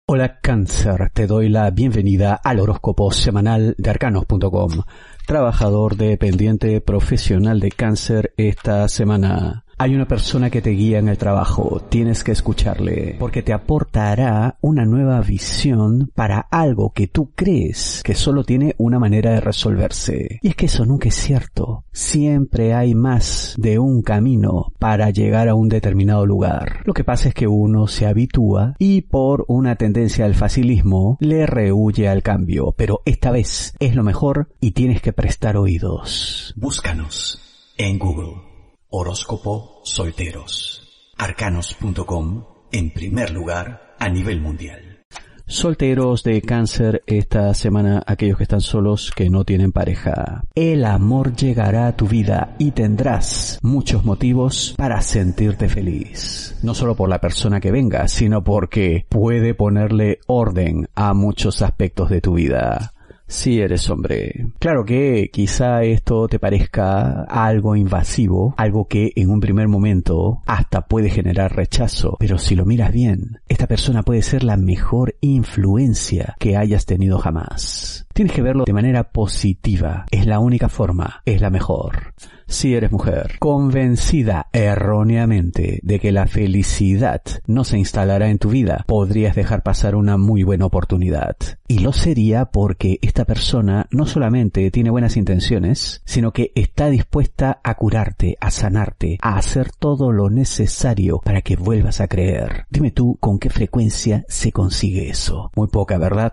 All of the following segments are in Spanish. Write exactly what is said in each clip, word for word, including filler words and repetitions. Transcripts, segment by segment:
Hola Cáncer, te doy la bienvenida al horóscopo semanal de arcanos punto com. Trabajador dependiente profesional de Cáncer esta semana. Hay una persona que te guía en el trabajo, tienes que escucharle, porque te aportará una nueva visión para algo que tú crees que solo tiene una manera de resolverse. Y es que eso nunca es cierto. Siempre hay más de un camino para llegar a un determinado lugar. Lo que pasa es que uno se habitúa y por una tendencia al facilismo le rehúye al cambio, pero esta vez es lo mejor y tienes que prestar oídos. Búscanos en Google. Horóscopo Solteros. arcanos punto com en primer lugar a nivel mundial. Solteros de Cáncer esta semana, aquellos que están solos, que no tienen pareja. El amor llegará a tu vida y tendrás muchos motivos para sentirte feliz. No solo por la persona que venga, sino porque puede ponerle orden a muchos aspectos de tu vida. Si eres hombre. Claro que quizá esto te parezca algo invasivo, algo que en un primer momento hasta puede generar rechazo, pero si lo miras bien, esta persona puede ser la mejor influencia que hayas tenido jamás. Tienes que verlo de manera positiva, es la única forma, es la mejor. Si eres mujer, convencida erróneamente de que la felicidad no se instalará en tu vida, podrías dejar pasar una muy buena oportunidad. Y lo sería porque esta persona no solamente tiene buenas intenciones, sino que está dispuesta a curarte, a sanarte, a hacer todo lo necesario para que vuelvas a creer. Dime tú, ¿con qué frecuencia se consigue eso? Muy poca, ¿verdad?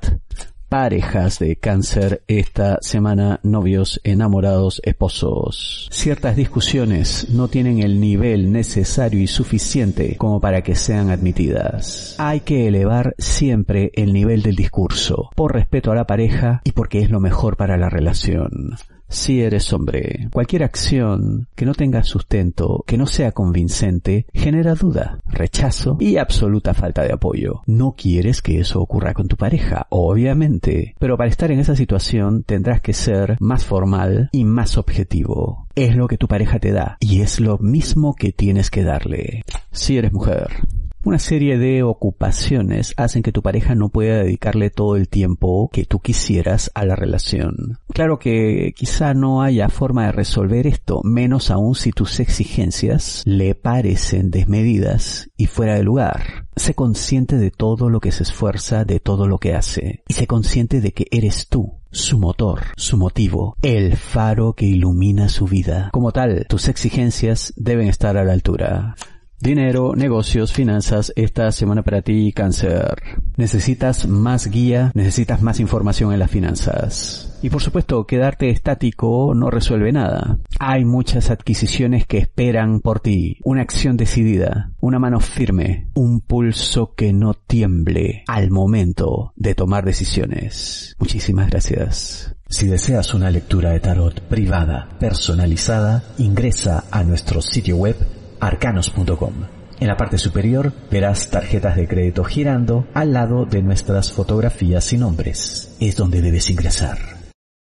Parejas de Cáncer esta semana, novios, enamorados, esposos. Ciertas discusiones no tienen el nivel necesario y suficiente como para que sean admitidas. Hay que elevar siempre el nivel del discurso, por respeto a la pareja y porque es lo mejor para la relación. Si eres hombre, cualquier acción que no tenga sustento, que no sea convincente, genera duda, rechazo y absoluta falta de apoyo. No quieres que eso ocurra con tu pareja, obviamente, pero para estar en esa situación tendrás que ser más formal y más objetivo. Es lo que tu pareja te da y es lo mismo que tienes que darle. Si eres mujer, una serie de ocupaciones hacen que tu pareja no pueda dedicarle todo el tiempo que tú quisieras a la relación. Claro que quizá no haya forma de resolver esto, menos aún si tus exigencias le parecen desmedidas y fuera de lugar. Sé consciente de todo lo que se esfuerza, de todo lo que hace, y sé consciente de que eres tú su motor, su motivo, el faro que ilumina su vida. Como tal, tus exigencias deben estar a la altura. Dinero, negocios, finanzas, esta semana para ti, Cáncer. Necesitas más guía, necesitas más información en las finanzas. Y por supuesto, quedarte estático no resuelve nada. Hay muchas adquisiciones que esperan por ti. Una acción decidida, una mano firme, un pulso que no tiemble al momento de tomar decisiones. Muchísimas gracias. Si deseas una lectura de tarot privada, personalizada, ingresa a nuestro sitio web arcanos punto com. En la parte superior verás tarjetas de crédito girando al lado de nuestras fotografías y nombres. Es donde debes ingresar.